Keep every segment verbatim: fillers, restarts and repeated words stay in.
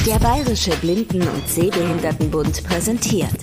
Der Bayerische Blinden- und Sehbehindertenbund präsentiert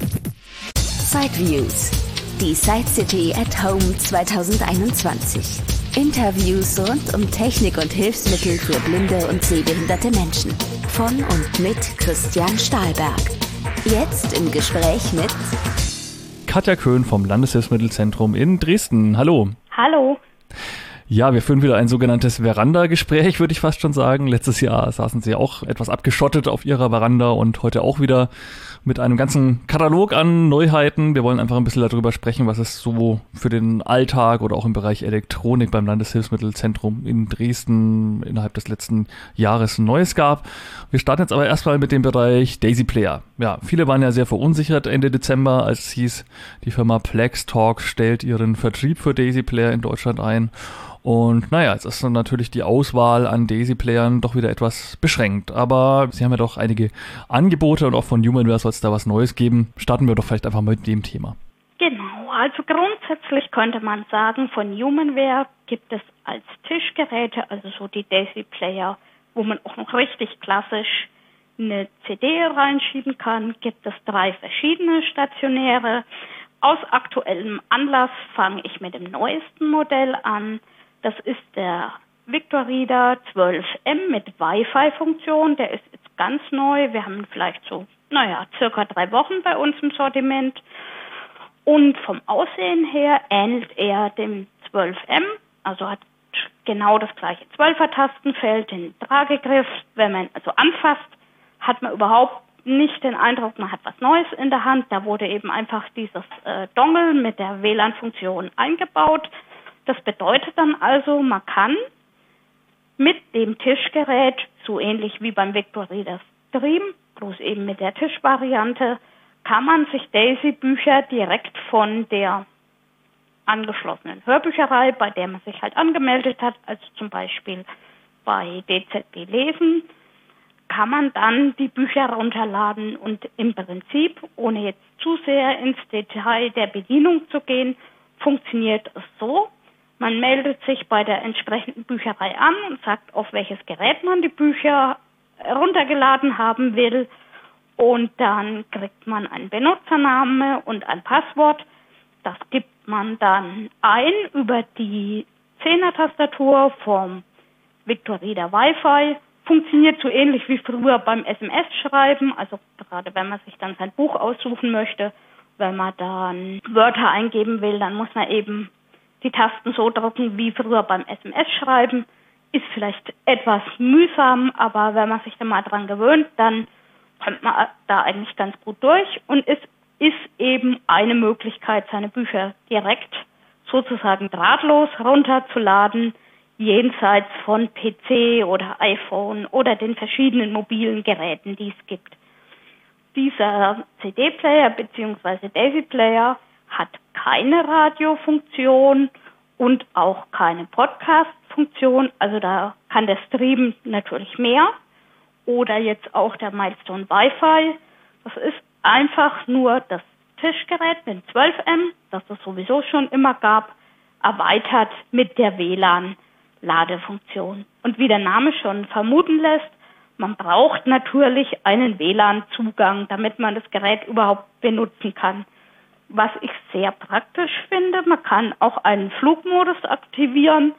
Sideviews, die Side City at Home zwanzig einundzwanzig. Interviews rund um Technik und Hilfsmittel für blinde und sehbehinderte Menschen. Von und mit Christian Stahlberg. Jetzt im Gespräch mit Katja Köhn vom Landeshilfsmittelzentrum in Dresden. Hallo. Hallo. Ja, wir führen wieder ein sogenanntes Veranda-Gespräch, würde ich fast schon sagen. Letztes Jahr saßen Sie auch etwas abgeschottet auf Ihrer Veranda und heute auch wieder mit einem ganzen Katalog an Neuheiten. Wir wollen einfach ein bisschen darüber sprechen, was es so für den Alltag oder auch im Bereich Elektronik beim Landeshilfsmittelzentrum in Dresden innerhalb des letzten Jahres Neues gab. Wir starten jetzt aber erstmal mit dem Bereich Daisy Player. Ja, viele waren ja sehr verunsichert Ende Dezember, als es hieß, die Firma Plextalk stellt ihren Vertrieb für Daisy Player in Deutschland ein. Und naja, jetzt ist dann natürlich die Auswahl an Daisy-Playern doch wieder etwas beschränkt. Aber Sie haben ja doch einige Angebote und auch von Humanware soll es da was Neues geben. Starten wir doch vielleicht einfach mal mit dem Thema. Genau, also grundsätzlich könnte man sagen, von Humanware gibt es als Tischgeräte, also so die Daisy-Player, wo man auch noch richtig klassisch eine C D reinschieben kann, gibt es drei verschiedene stationäre. Aus aktuellem Anlass fange ich mit dem neuesten Modell an. Das ist der Victor Reader zwölf M mit Wi-Fi-Funktion. Der ist jetzt ganz neu. Wir haben ihn vielleicht so, naja, circa drei Wochen bei uns im Sortiment. Und vom Aussehen her ähnelt er dem zwölf M. Also hat genau das gleiche zwölfer-Tastenfeld, den Tragegriff. Wenn man also anfasst, hat man überhaupt nicht den Eindruck, man hat was Neues in der Hand. Da wurde eben einfach dieses äh, Dongle mit der W L A N-Funktion eingebaut. Das bedeutet dann also, man kann mit dem Tischgerät, so ähnlich wie beim Victor Reader Stream, bloß eben mit der Tischvariante, kann man sich Daisy-Bücher direkt von der angeschlossenen Hörbücherei, bei der man sich halt angemeldet hat, also zum Beispiel bei D Z B Lesen, kann man dann die Bücher runterladen und im Prinzip, ohne jetzt zu sehr ins Detail der Bedienung zu gehen, funktioniert es so. Man meldet sich bei der entsprechenden Bücherei an und sagt, auf welches Gerät man die Bücher runtergeladen haben will. Und dann kriegt man einen Benutzername und ein Passwort. Das gibt man dann ein über die Zehner-Tastatur vom Victor Reader Wi-Fi. Funktioniert so ähnlich wie früher beim S M S-Schreiben. Also gerade wenn man sich dann sein Buch aussuchen möchte, wenn man dann Wörter eingeben will, dann muss man eben die Tasten so drücken wie früher beim S M S-Schreiben. Ist vielleicht etwas mühsam, aber wenn man sich dann mal dran gewöhnt, dann kommt man da eigentlich ganz gut durch. Und es ist eben eine Möglichkeit, seine Bücher direkt sozusagen drahtlos runterzuladen, jenseits von P C oder iPhone oder den verschiedenen mobilen Geräten, die es gibt. Dieser C D-Player bzw. Daisy-Player hat keine Radiofunktion und auch keine Podcast-Funktion. Also da kann der Stream natürlich mehr. Oder jetzt auch der Milestone Wi-Fi. Das ist einfach nur das Tischgerät mit zwölf M, das es sowieso schon immer gab, erweitert mit der W L A N-Ladefunktion. Und wie der Name schon vermuten lässt, man braucht natürlich einen W L A N-Zugang, damit man das Gerät überhaupt benutzen kann. Was ich sehr praktisch finde, man kann auch einen Flugmodus aktivieren.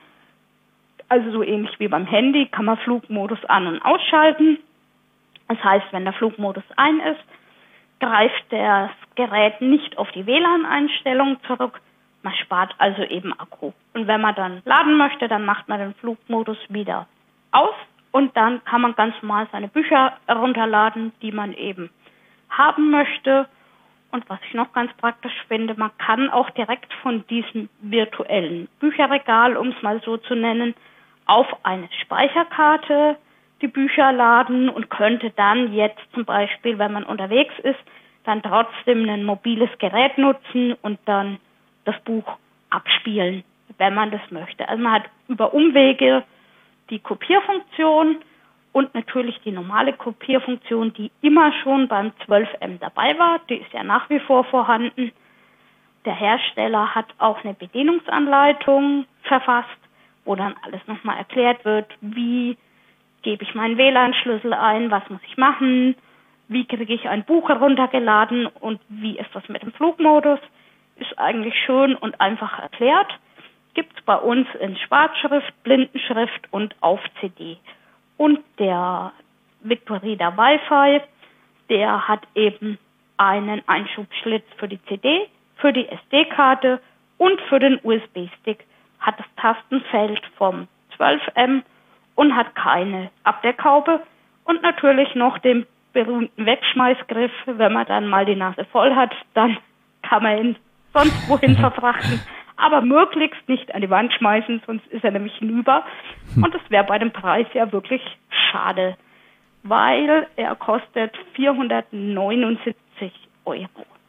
Also so ähnlich wie beim Handy kann man Flugmodus an- und ausschalten. Das heißt, wenn der Flugmodus ein ist, greift das Gerät nicht auf die W L A N-Einstellung zurück. Man spart also eben Akku. Und wenn man dann laden möchte, dann macht man den Flugmodus wieder aus und dann kann man ganz normal seine Bücher herunterladen, die man eben haben möchte. Und was ich noch ganz praktisch finde, man kann auch direkt von diesem virtuellen Bücherregal, um es mal so zu nennen, auf eine Speicherkarte die Bücher laden und könnte dann jetzt zum Beispiel, wenn man unterwegs ist, dann trotzdem ein mobiles Gerät nutzen und dann das Buch abspielen, wenn man das möchte. Also man hat über Umwege die Kopierfunktion und natürlich die normale Kopierfunktion, die immer schon beim zwölf M dabei war. Die ist ja nach wie vor vorhanden. Der Hersteller hat auch eine Bedienungsanleitung verfasst, wo dann alles nochmal erklärt wird, wie gebe ich meinen W L A N-Schlüssel ein, was muss ich machen, wie kriege ich ein Buch heruntergeladen und wie ist das mit dem Flugmodus, ist eigentlich schön und einfach erklärt. Gibt es bei uns in Schwarzschrift, Blindenschrift und auf C D. Und der Victorida Wi-Fi, der hat eben einen Einschubschlitz für die C D, für die S D-Karte und für den U S B-Stick, hat das Tastenfeld vom zwölf M und hat keine Abdeckhaube und natürlich noch den berühmten Wegschmeißgriff. Wenn man dann mal die Nase voll hat, dann kann man ihn sonst wohin verfrachten, aber möglichst nicht an die Wand schmeißen, sonst ist er nämlich hinüber. Und das wäre bei dem Preis ja wirklich schade, weil er kostet vierhundertneunundsiebzig Euro.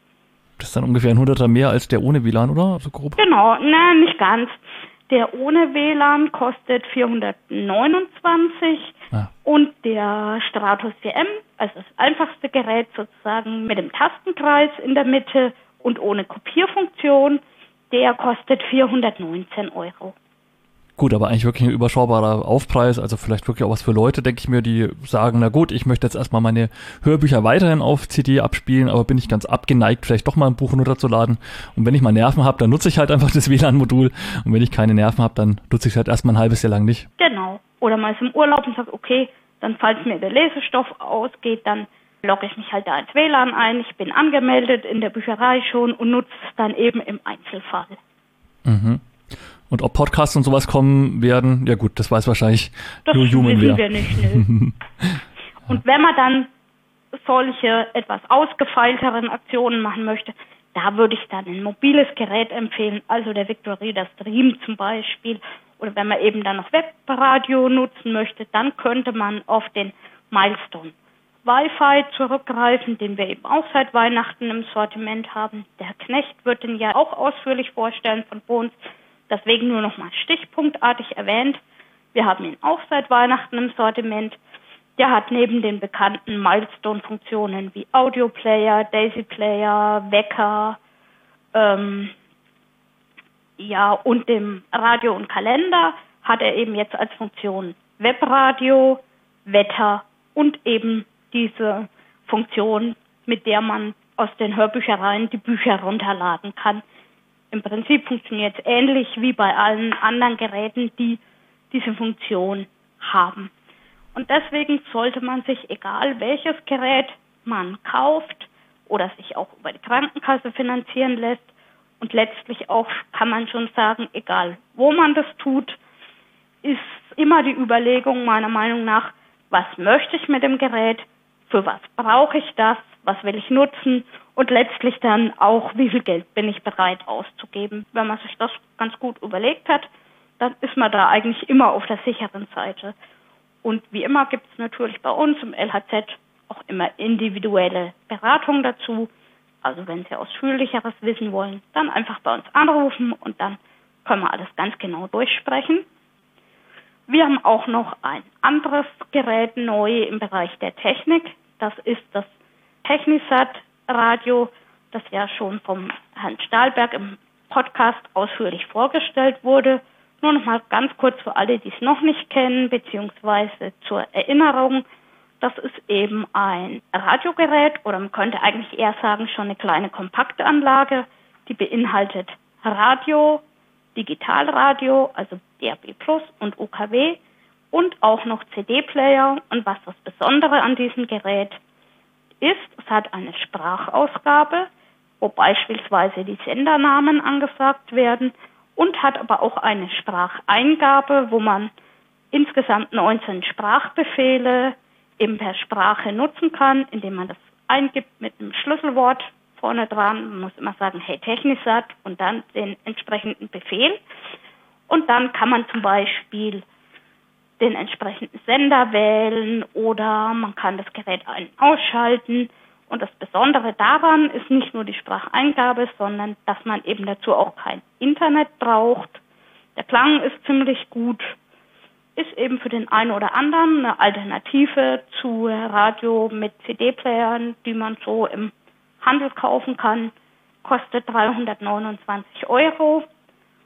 Das ist dann ungefähr ein Hunderter mehr als der ohne W L A N, oder? So grob? Genau, ne, nicht ganz. Der ohne W L A N kostet vierhundertneunundzwanzig ah. und der Stratos vier M, also das einfachste Gerät sozusagen mit dem Tastenkreis in der Mitte und ohne Kopierfunktion, der kostet vierhundertneunzehn Euro. Gut, aber eigentlich wirklich ein überschaubarer Aufpreis, also vielleicht wirklich auch was für Leute, denke ich mir, die sagen, na gut, ich möchte jetzt erstmal meine Hörbücher weiterhin auf C D abspielen, aber bin ich ganz abgeneigt, vielleicht doch mal ein Buch runterzuladen. Und wenn ich mal Nerven habe, dann nutze ich halt einfach das W L A N-Modul. Und wenn ich keine Nerven habe, dann nutze ich es halt erstmal ein halbes Jahr lang nicht. Genau. Oder mal ist im Urlaub und sagt, okay, dann falls mir der Lesestoff ausgeht, dann logge ich mich halt da ins W L A N ein. Ich bin angemeldet in der Bücherei schon und nutze es dann eben im Einzelfall. Mhm. Und ob Podcasts und sowas kommen werden, ja gut, das weiß wahrscheinlich das nur Humanware. Das wissen wir nicht, nö. Und wenn man dann solche etwas ausgefeilteren Aktionen machen möchte, da würde ich dann ein mobiles Gerät empfehlen, also der Victorida Stream zum Beispiel. Oder wenn man eben dann noch Webradio nutzen möchte, dann könnte man auf den Milestone Wi-Fi zurückgreifen, den wir eben auch seit Weihnachten im Sortiment haben. Der Knecht wird den ja auch ausführlich vorstellen von uns. Deswegen nur noch mal stichpunktartig erwähnt. Wir haben ihn auch seit Weihnachten im Sortiment. Der hat neben den bekannten Milestone-Funktionen wie Audioplayer, Daisy-Player, Wecker, ähm, ja, und dem Radio und Kalender hat er eben jetzt als Funktion Webradio, Wetter und eben diese Funktion, mit der man aus den Hörbüchereien die Bücher runterladen kann. Im Prinzip funktioniert es ähnlich wie bei allen anderen Geräten, die diese Funktion haben. Und deswegen sollte man sich, egal welches Gerät man kauft oder sich auch über die Krankenkasse finanzieren lässt, und letztlich auch, kann man schon sagen, egal wo man das tut, ist immer die Überlegung meiner Meinung nach, was möchte ich mit dem Gerät, für was brauche ich das, was will ich nutzen und letztlich dann auch, wie viel Geld bin ich bereit auszugeben. Wenn man sich das ganz gut überlegt hat, dann ist man da eigentlich immer auf der sicheren Seite. Und wie immer gibt es natürlich bei uns im L H Z auch immer individuelle Beratung dazu. Also wenn Sie Ausführlicheres wissen wollen, dann einfach bei uns anrufen und dann können wir alles ganz genau durchsprechen. Wir haben auch noch ein anderes Gerät neu im Bereich der Technik. Das ist das Technisat-Radio, das ja schon vom Herrn Stahlberg im Podcast ausführlich vorgestellt wurde. Nur noch mal ganz kurz für alle, die es noch nicht kennen, beziehungsweise zur Erinnerung. Das ist eben ein Radiogerät oder man könnte eigentlich eher sagen schon eine kleine Kompaktanlage, die beinhaltet Radio, Digitalradio, also D A B plus und U K W und auch noch C D-Player. Und was das Besondere an diesem Gerät ist, es hat eine Sprachausgabe, wo beispielsweise die Sendernamen angesagt werden und hat aber auch eine Spracheingabe, wo man insgesamt neunzehn Sprachbefehle eben per Sprache nutzen kann, indem man das eingibt mit einem Schlüsselwort vorne dran. Man muss immer sagen, hey Technisat und dann den entsprechenden Befehl. Und dann kann man zum Beispiel den entsprechenden Sender wählen oder man kann das Gerät ein- und ausschalten. Und das Besondere daran ist nicht nur die Spracheingabe, sondern dass man eben dazu auch kein Internet braucht. Der Klang ist ziemlich gut. Ist eben für den einen oder anderen eine Alternative zu Radio mit C D-Playern, die man so im Handel kaufen kann. Kostet dreihundertneunundzwanzig Euro.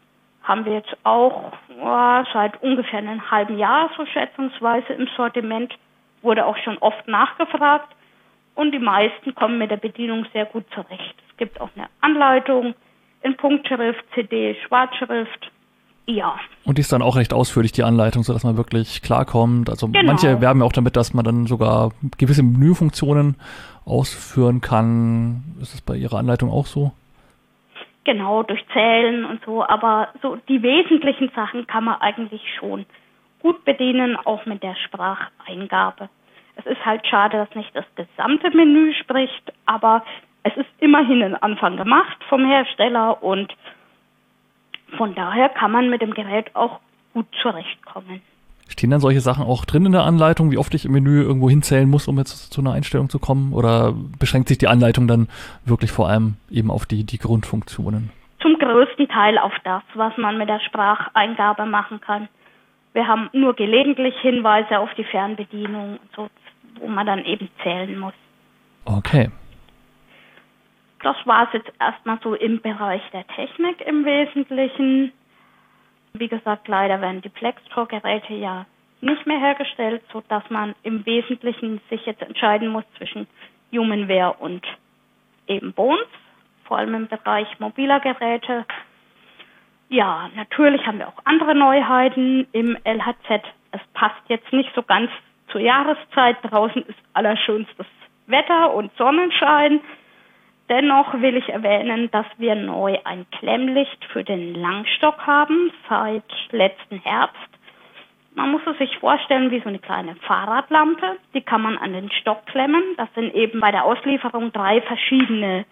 haben wir jetzt auch ja, seit ungefähr einem halben Jahr so schätzungsweise im Sortiment. Wurde auch schon oft nachgefragt und die meisten kommen mit der Bedienung sehr gut zurecht. Es gibt auch eine Anleitung in Punktschrift, C D, Schwarzschrift. Ja. Und die ist dann auch recht ausführlich, die Anleitung, sodass man wirklich klarkommt. Also genau. Manche werben ja auch damit, dass man dann sogar gewisse Menüfunktionen ausführen kann. Ist das bei Ihrer Anleitung auch so? Genau, durch Zählen und so. Aber so die wesentlichen Sachen kann man eigentlich schon gut bedienen, auch mit der Spracheingabe. Es ist halt schade, dass nicht das gesamte Menü spricht, aber es ist immerhin ein Anfang gemacht vom Hersteller und von daher kann man mit dem Gerät auch gut zurechtkommen. Stehen dann solche Sachen auch drin in der Anleitung, wie oft ich im Menü irgendwo hinzählen muss, um jetzt zu einer Einstellung zu kommen? Oder beschränkt sich die Anleitung dann wirklich vor allem eben auf die, die Grundfunktionen? Zum größten Teil auf das, was man mit der Spracheingabe machen kann. Wir haben nur gelegentlich Hinweise auf die Fernbedienung, so, wo man dann eben zählen muss. Okay. Das war es jetzt erstmal so im Bereich der Technik im Wesentlichen. Wie gesagt, leider werden die Plextor-Geräte ja nicht mehr hergestellt, sodass man im Wesentlichen sich jetzt entscheiden muss zwischen Humanware und eben Bones, vor allem im Bereich mobiler Geräte. Ja, natürlich haben wir auch andere Neuheiten im L H Z. Es passt jetzt nicht so ganz zur Jahreszeit. Draußen ist allerschönstes Wetter und Sonnenschein. Dennoch will ich erwähnen, dass wir neu ein Klemmlicht für den Langstock haben, seit letzten Herbst. Man muss es sich vorstellen wie so eine kleine Fahrradlampe. Die kann man an den Stock klemmen. Das sind eben bei der Auslieferung drei verschiedene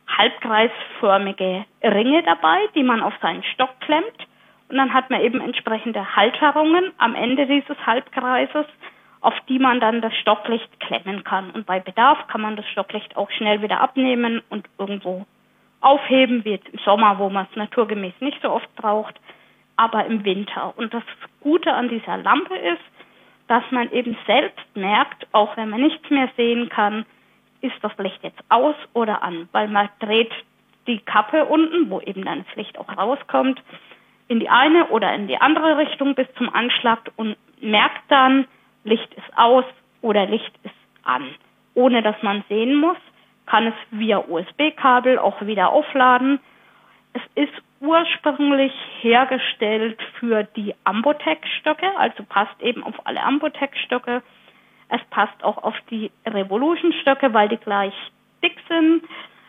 halbkreisförmige Ringe dabei, die man auf seinen Stock klemmt. Und dann hat man eben entsprechende Halterungen am Ende dieses Halbkreises, auf die man dann das Stocklicht klemmen kann. Und bei Bedarf kann man das Stocklicht auch schnell wieder abnehmen und irgendwo aufheben, wie jetzt im Sommer, wo man es naturgemäß nicht so oft braucht, aber im Winter. Und das Gute an dieser Lampe ist, dass man eben selbst merkt, auch wenn man nichts mehr sehen kann, ist das Licht jetzt aus oder an, weil man dreht die Kappe unten, wo eben dann das Licht auch rauskommt, in die eine oder in die andere Richtung bis zum Anschlag und merkt dann, Licht ist aus oder Licht ist an. Ohne dass man sehen muss, kann es via U S B-Kabel auch wieder aufladen. Es ist ursprünglich hergestellt für die Ambotech-Stöcke, also passt eben auf alle Ambotech-Stöcke. Es passt auch auf die Revolution-Stöcke, weil die gleich dick sind.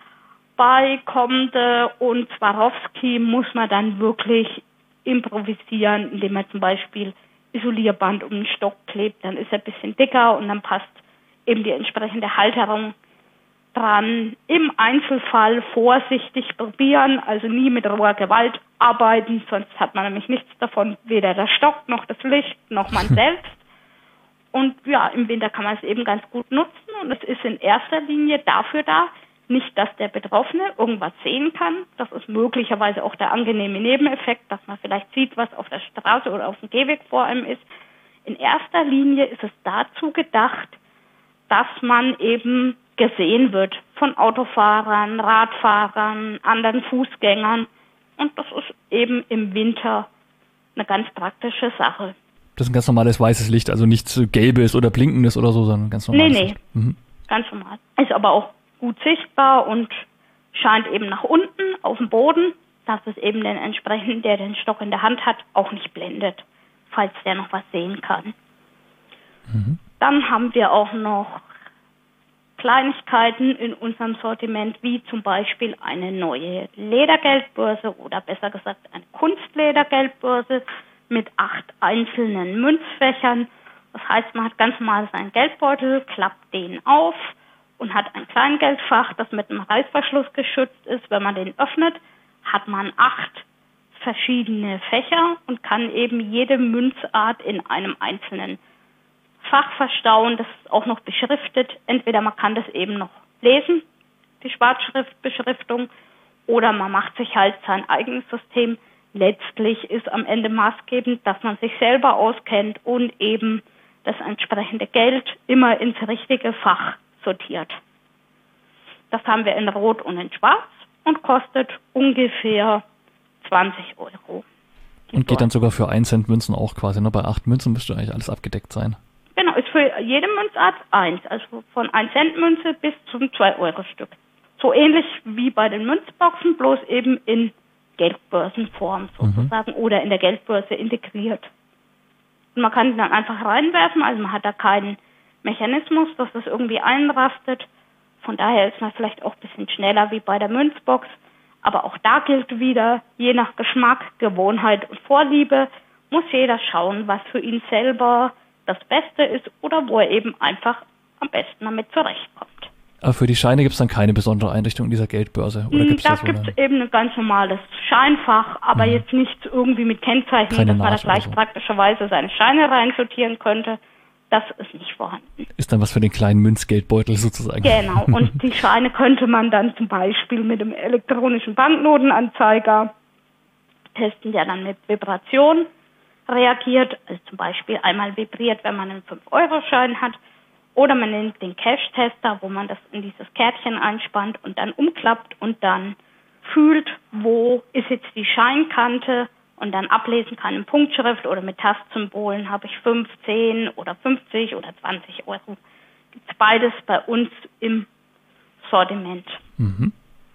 Bei Comde und Swarovski muss man dann wirklich improvisieren, indem man zum Beispiel Isolierband um den Stock klebt, dann ist er ein bisschen dicker und dann passt eben die entsprechende Halterung dran. Im Einzelfall vorsichtig probieren, also nie mit roher Gewalt arbeiten, sonst hat man nämlich nichts davon, weder der Stock noch das Licht noch man selbst. Und ja, im Winter kann man es eben ganz gut nutzen und es ist in erster Linie dafür da, nicht, dass der Betroffene irgendwas sehen kann. Das ist möglicherweise auch der angenehme Nebeneffekt, dass man vielleicht sieht, was auf der Straße oder auf dem Gehweg vor einem ist. In erster Linie ist es dazu gedacht, dass man eben gesehen wird von Autofahrern, Radfahrern, anderen Fußgängern. Und das ist eben im Winter eine ganz praktische Sache. Das ist ein ganz normales weißes Licht, also nichts Gelbes oder Blinkendes oder so, sondern ganz normales nee, nee. Licht. Mhm. Ganz normal. Ist aber auch gut sichtbar und scheint eben nach unten auf dem Boden, dass es eben den entsprechenden, der den Stock in der Hand hat, auch nicht blendet, falls der noch was sehen kann. Mhm. Dann haben wir auch noch Kleinigkeiten in unserem Sortiment, wie zum Beispiel eine neue Ledergeldbörse oder besser gesagt eine Kunstledergeldbörse mit acht einzelnen Münzfächern. Das heißt, man hat ganz normal seinen Geldbeutel, klappt den auf und hat ein Kleingeldfach, das mit einem Reißverschluss geschützt ist. Wenn man den öffnet, hat man acht verschiedene Fächer und kann eben jede Münzart in einem einzelnen Fach verstauen. Das ist auch noch beschriftet. Entweder man kann das eben noch lesen, die Schwarzschriftbeschriftung, oder man macht sich halt sein eigenes System. Letztlich ist am Ende maßgebend, dass man sich selber auskennt und eben das entsprechende Geld immer ins richtige Fach sortiert. Das haben wir in Rot und in Schwarz und kostet ungefähr zwanzig Euro. Und geht dann sogar für ein Cent Münzen auch quasi, ne? Bei acht Münzen müsste eigentlich alles abgedeckt sein. Genau, ist für jede Münzart eins, also von ein Cent Münze bis zum zwei Euro Stück. So ähnlich wie bei den Münzboxen, bloß eben in Geldbörsenform sozusagen mhm. oder in der Geldbörse integriert. Und man kann die dann einfach reinwerfen, also man hat da keinen Mechanismus, dass das irgendwie einrastet. Von daher ist man vielleicht auch ein bisschen schneller wie bei der Münzbox. Aber auch da gilt wieder, je nach Geschmack, Gewohnheit und Vorliebe, muss jeder schauen, was für ihn selber das Beste ist oder wo er eben einfach am besten damit zurechtkommt. Aber für die Scheine gibt es dann keine besondere Einrichtung in dieser Geldbörse? Oder gibt's da da so gibt es eben ein ganz normales Scheinfach, aber mhm. jetzt nichts irgendwie mit Kennzeichen, keine dass man da gleich so. praktischerweise seine Scheine reinsortieren könnte. Das ist nicht vorhanden. Ist dann was für den kleinen Münzgeldbeutel sozusagen. Genau, und die Scheine könnte man dann zum Beispiel mit dem elektronischen Banknotenanzeiger testen, der dann mit Vibration reagiert. Also zum Beispiel einmal vibriert, wenn man einen fünf Euro Schein hat. Oder man nimmt den Cash-Tester, wo man das in dieses Kärtchen einspannt und dann umklappt und dann fühlt, wo ist jetzt die Scheinkante und dann ablesen kann in Punktschrift oder mit Tastsymbolen, habe ich fünf, zehn oder fünfzig oder zwanzig Euro. Gibt es beides bei uns im Sortiment. Mhm.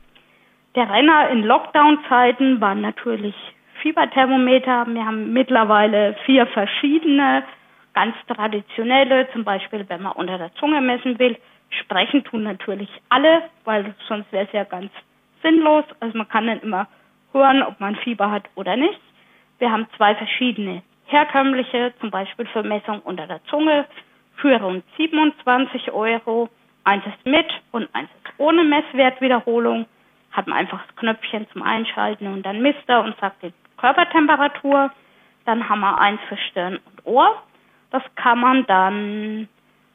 Der Renner in Lockdown-Zeiten war natürlich Fieberthermometer. Wir haben mittlerweile vier verschiedene, ganz traditionelle, zum Beispiel, wenn man unter der Zunge messen will. Sprechen tun natürlich alle, weil sonst wäre es ja ganz sinnlos. Also man kann dann immer hören, ob man Fieber hat oder nicht. Wir haben zwei verschiedene herkömmliche, zum Beispiel für Messung unter der Zunge, für rund siebenundzwanzig Euro. Eins ist mit und eins ist ohne Messwertwiederholung. Hat man einfach das Knöpfchen zum Einschalten und dann misst er und sagt die Körpertemperatur. Dann haben wir eins für Stirn und Ohr. Das kann man dann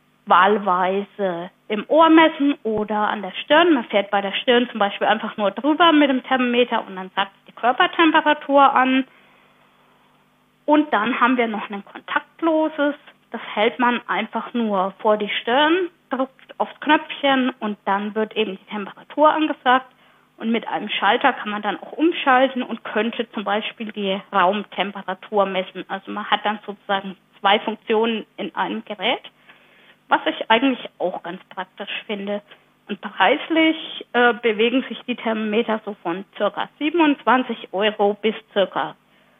wahlweise im Ohr messen oder an der Stirn. Man fährt bei der Stirn zum Beispiel einfach nur drüber mit dem Thermometer und dann sagt die Körpertemperatur an. Und dann haben wir noch ein kontaktloses. Das hält man einfach nur vor die Stirn, drückt aufs Knöpfchen und dann wird eben die Temperatur angesagt. Und mit einem Schalter kann man dann auch umschalten und könnte zum Beispiel die Raumtemperatur messen. Also man hat dann sozusagen zwei Funktionen in einem Gerät, was ich eigentlich auch ganz praktisch finde. Und preislich äh, bewegen sich die Thermometer so von ca. siebenundzwanzig Euro bis ca.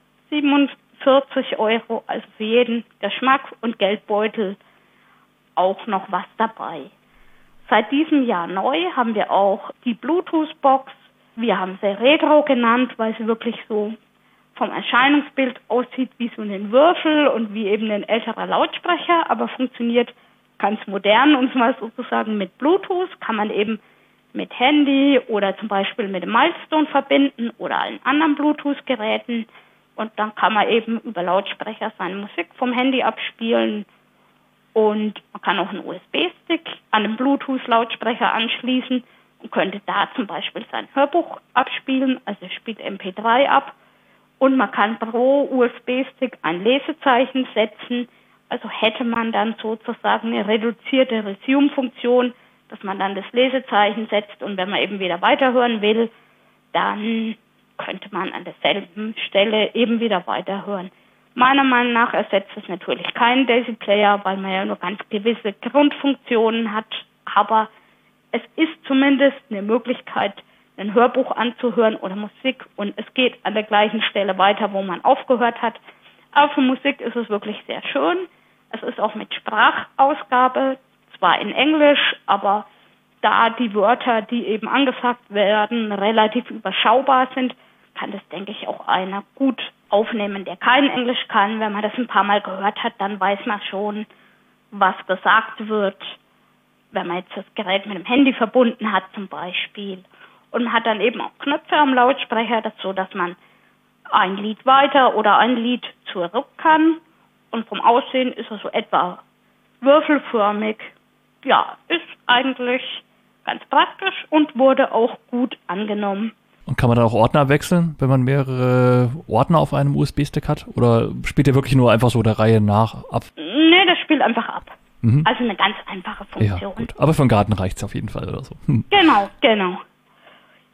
siebenundvierzig Euro, also für jeden Geschmack und Geldbeutel auch noch was dabei. Seit diesem Jahr neu haben wir auch die Bluetooth-Box. Wir haben sie Retro genannt, weil sie wirklich so vom Erscheinungsbild aussieht wie so ein Würfel und wie eben ein älterer Lautsprecher, aber funktioniert ganz modern und mal sozusagen mit Bluetooth. Kann man eben mit Handy oder zum Beispiel mit dem Milestone verbinden oder allen anderen Bluetooth-Geräten. Und dann kann man eben über Lautsprecher seine Musik vom Handy abspielen. Und man kann auch einen U S B-Stick an den Bluetooth-Lautsprecher anschließen und könnte da zum Beispiel sein Hörbuch abspielen, also es spielt M P drei ab. Und man kann pro U S B-Stick ein Lesezeichen setzen. Also hätte man dann sozusagen eine reduzierte Resume-Funktion, dass man dann das Lesezeichen setzt und wenn man eben wieder weiterhören will, dann könnte man an derselben Stelle eben wieder weiterhören. Meiner Meinung nach ersetzt es natürlich keinen Daisy-Player, weil man ja nur ganz gewisse Grundfunktionen hat. Aber es ist zumindest eine Möglichkeit, ein Hörbuch anzuhören oder Musik. Und es geht an der gleichen Stelle weiter, wo man aufgehört hat. Aber für Musik ist es wirklich sehr schön. Es ist auch mit Sprachausgabe, zwar in Englisch, aber da die Wörter, die eben angesagt werden, relativ überschaubar sind, kann das, denke ich, auch einer gut aufnehmen, der kein Englisch kann. Wenn man das ein paar Mal gehört hat, dann weiß man schon, was gesagt wird, wenn man jetzt das Gerät mit dem Handy verbunden hat zum Beispiel. Und man hat dann eben auch Knöpfe am Lautsprecher dazu, dass man ein Lied weiter oder ein Lied zurück kann. Und vom Aussehen ist er so etwa würfelförmig. Ja, ist eigentlich ganz praktisch und wurde auch gut angenommen. Und kann man dann auch Ordner wechseln, wenn man mehrere Ordner auf einem U S B-Stick hat? Oder spielt der wirklich nur einfach so der Reihe nach ab? Nee, das spielt einfach ab. Mhm. Also eine ganz einfache Funktion. Ja, gut. Aber für den Garten reicht es auf jeden Fall oder so. Hm. Genau, genau.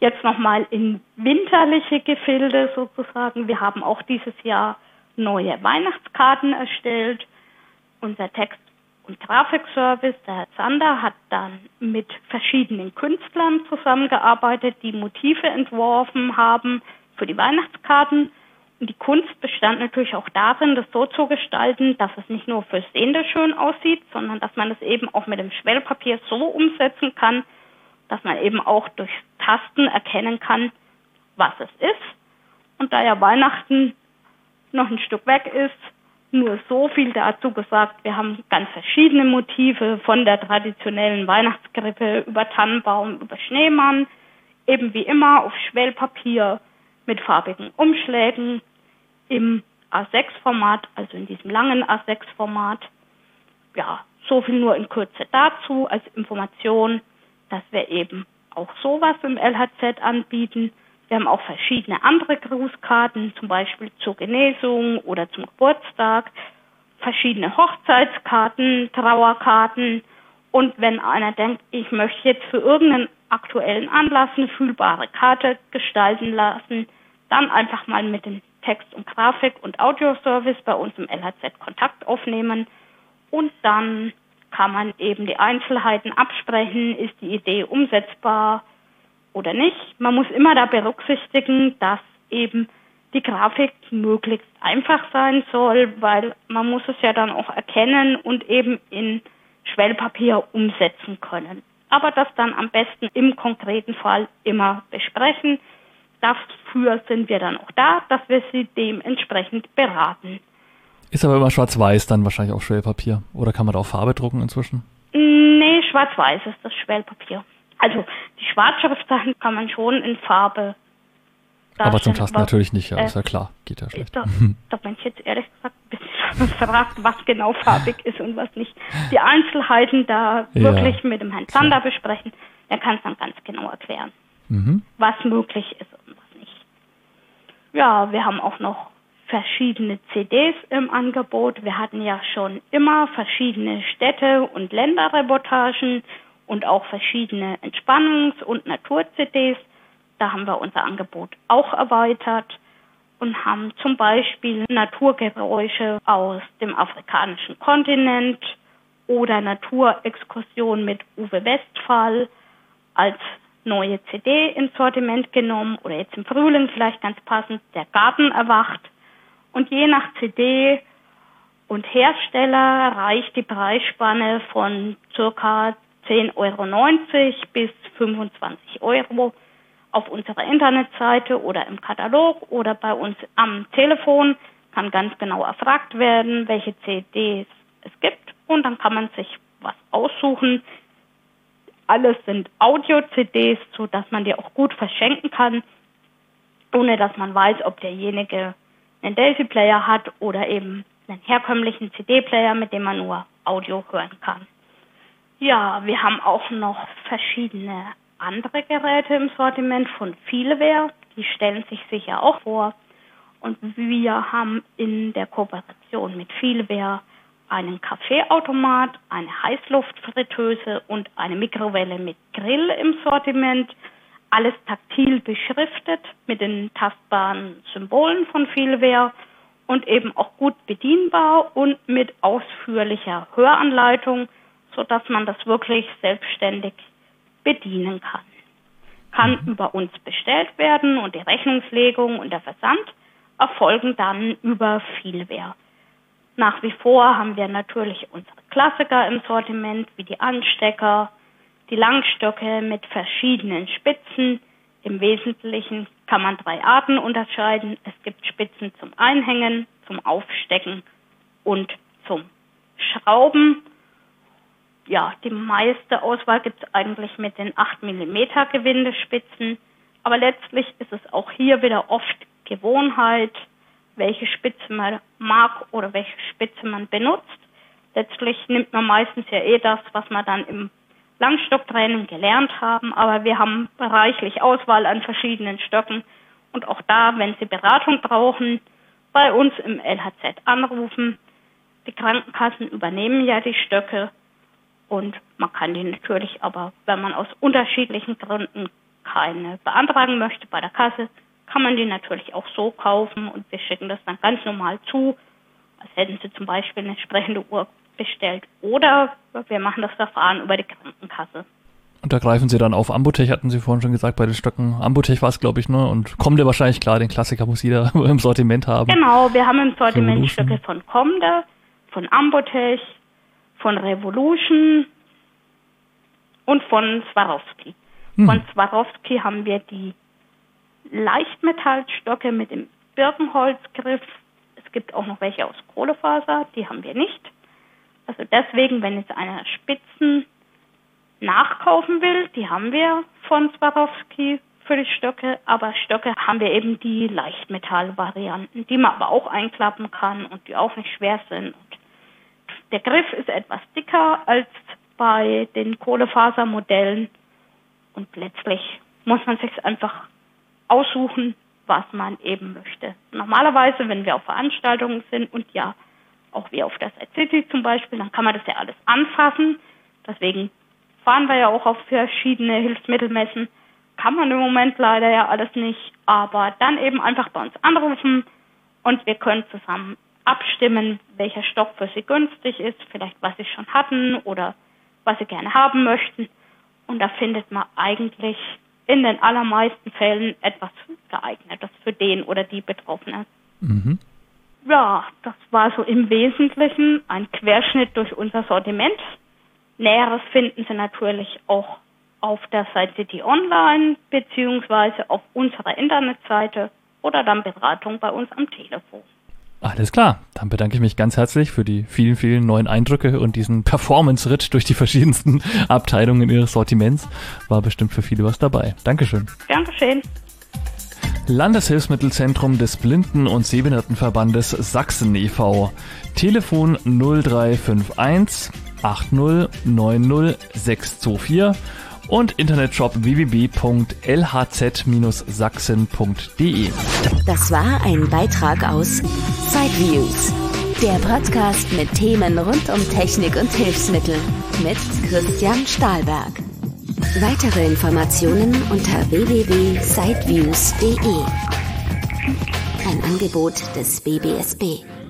jetzt nochmal in winterliche Gefilde sozusagen. Wir haben auch dieses Jahr neue Weihnachtskarten erstellt. Unser Text- und Grafikservice, der Herr Zander, hat dann mit verschiedenen Künstlern zusammengearbeitet, die Motive entworfen haben für die Weihnachtskarten. Und die Kunst bestand natürlich auch darin, das so zu gestalten, dass es nicht nur fürs Sehende schön aussieht, sondern dass man es eben auch mit dem Schwellpapier so umsetzen kann, dass man eben auch durch Tasten erkennen kann, was es ist. Und da ja Weihnachten noch ein Stück weg ist, nur so viel dazu gesagt, wir haben ganz verschiedene Motive, von der traditionellen Weihnachtskrippe über Tannenbaum, über Schneemann, eben wie immer auf Schwellpapier mit farbigen Umschlägen im A sechs Format, also in diesem langen A sechs Format. Ja, so viel nur in Kürze dazu als Information, dass wir eben auch sowas im L H Z anbieten. Wir haben auch verschiedene andere Grußkarten, zum Beispiel zur Genesung oder zum Geburtstag, verschiedene Hochzeitskarten, Trauerkarten. Und wenn einer denkt, ich möchte jetzt für irgendeinen aktuellen Anlass eine fühlbare Karte gestalten lassen, dann einfach mal mit dem Text- und Grafik- und Audioservice bei uns im L H Z Kontakt aufnehmen und dann kann man eben die Einzelheiten absprechen, ist die Idee umsetzbar oder nicht. Man muss immer da berücksichtigen, dass eben die Grafik möglichst einfach sein soll, weil man muss es ja dann auch erkennen und eben in Schwellpapier umsetzen können. Aber das dann am besten im konkreten Fall immer besprechen. Dafür sind wir dann auch da, dass wir Sie dementsprechend beraten. Ist aber immer schwarz-weiß dann wahrscheinlich auch Schwellpapier. Oder kann man da auch Farbe drucken inzwischen? Nee, schwarz-weiß ist das Schwellpapier. Also die Schwarzschriftsachen kann man schon in Farbe darstellen. Aber zum Tasten aber, natürlich nicht, ja, äh, ist ja klar. Geht ja schlecht. Da, da bin ich jetzt ehrlich gesagt ein bisschen verragt, was genau farbig ist und was nicht. Die Einzelheiten da Ja, wirklich mit dem Herrn Zander klar. besprechen. Der kann es dann ganz genau erklären, Mhm. was möglich ist und was nicht. Ja, wir haben auch noch verschiedene C Ds im Angebot. Wir hatten ja schon immer verschiedene Städte- und Länderreportagen und auch verschiedene Entspannungs- und Natur-C Ds. Da haben wir unser Angebot auch erweitert und haben zum Beispiel Naturgeräusche aus dem afrikanischen Kontinent oder Naturexkursion mit Uwe Westphal als neue C D ins Sortiment genommen oder jetzt im Frühling vielleicht ganz passend, der Garten erwacht. Und je nach C D und Hersteller reicht die Preisspanne von ca. zehn Euro neunzig bis fünfundzwanzig Euro auf unserer Internetseite oder im Katalog oder bei uns am Telefon. Kann ganz genau erfragt werden, welche C Ds es gibt und dann kann man sich was aussuchen. Alles sind Audio-C Ds, sodass man die auch gut verschenken kann, ohne dass man weiß, ob derjenige einen Daisy-Player hat oder eben einen herkömmlichen C D-Player, mit dem man nur Audio hören kann. Ja, wir haben auch noch verschiedene andere Geräte im Sortiment von Feelware. Die stellen sich sicher auch vor. Und wir haben in der Kooperation mit Feelware einen Kaffeeautomat, eine Heißluftfritteuse und eine Mikrowelle mit Grill im Sortiment. Alles taktil beschriftet mit den tastbaren Symbolen von Feelware und eben auch gut bedienbar und mit ausführlicher Höranleitung, sodass man das wirklich selbstständig bedienen kann. Kann mhm. über uns bestellt werden und die Rechnungslegung und der Versand erfolgen dann über Feelware. Nach wie vor haben wir natürlich unsere Klassiker im Sortiment, wie die Anstecker, die Langstöcke mit verschiedenen Spitzen. Im Wesentlichen kann man drei Arten unterscheiden. Es gibt Spitzen zum Einhängen, zum Aufstecken und zum Schrauben. Ja, die meiste Auswahl gibt es eigentlich mit den acht Millimeter Gewindespitzen. Aber letztlich ist es auch hier wieder oft Gewohnheit, welche Spitze man mag oder welche Spitze man benutzt. Letztlich nimmt man meistens ja eh das, was man dann im Langstocktraining gelernt haben, aber wir haben reichlich Auswahl an verschiedenen Stöcken und auch da, wenn Sie Beratung brauchen, bei uns im L H Z anrufen. Die Krankenkassen übernehmen ja die Stöcke und man kann die natürlich aber, wenn man aus unterschiedlichen Gründen keine beantragen möchte bei der Kasse, kann man die natürlich auch so kaufen und wir schicken das dann ganz normal zu, als hätten Sie zum Beispiel eine entsprechende Uhr bestellt. Oder wir machen das Verfahren über die Krankenkasse. Und da greifen Sie dann auf Ambotech, hatten Sie vorhin schon gesagt, bei den Stöcken. Ambotech war es, glaube ich, ne? Und Comde wahrscheinlich, klar, den Klassiker muss jeder im Sortiment haben. Genau, wir haben im Sortiment Revolution. Stöcke von Comde, von Ambotech, von Revolution und von Swarovski. Hm. Von Swarovski haben wir die Leichtmetallstöcke mit dem Birkenholzgriff. Es gibt auch noch welche aus Kohlefaser, die haben wir nicht. Also deswegen, wenn jetzt einer Spitzen nachkaufen will, die haben wir von Swarovski für die Stöcke, aber Stöcke haben wir eben die Leichtmetallvarianten, die man aber auch einklappen kann und die auch nicht schwer sind. Und der Griff ist etwas dicker als bei den Kohlefasermodellen und letztlich muss man sich einfach aussuchen, was man eben möchte. Normalerweise, wenn wir auf Veranstaltungen sind und ja auch wie auf der Side City zum Beispiel, dann kann man das ja alles anfassen. Deswegen fahren wir ja auch auf verschiedene Hilfsmittelmessen. Kann man im Moment leider ja alles nicht, aber dann eben einfach bei uns anrufen und wir können zusammen abstimmen, welcher Stock für Sie günstig ist, vielleicht was Sie schon hatten oder was Sie gerne haben möchten. Und da findet man eigentlich in den allermeisten Fällen etwas geeignetes für den oder die Betroffene. Mhm. Ja, das war so im Wesentlichen ein Querschnitt durch unser Sortiment. Näheres finden Sie natürlich auch auf der Side City Online beziehungsweise auf unserer Internetseite oder dann Beratung bei uns am Telefon. Alles klar, dann bedanke ich mich ganz herzlich für die vielen, vielen neuen Eindrücke und diesen Performance-Ritt durch die verschiedensten Abteilungen Ihres Sortiments. War bestimmt für viele was dabei. Dankeschön. Dankeschön. Landeshilfsmittelzentrum des Blinden- und Sehbehindertenverbandes Sachsen e V Telefon null drei fünf eins acht null neun null sechs zwei vier und Internetshop w w w punkt l h z Bindestrich sachsen punkt d e. Das war ein Beitrag aus Sideviews, der Podcast mit Themen rund um Technik und Hilfsmittel mit Christian Stahlberg. Weitere Informationen unter w w w punkt sideviews punkt d e. Ein Angebot des B B S B.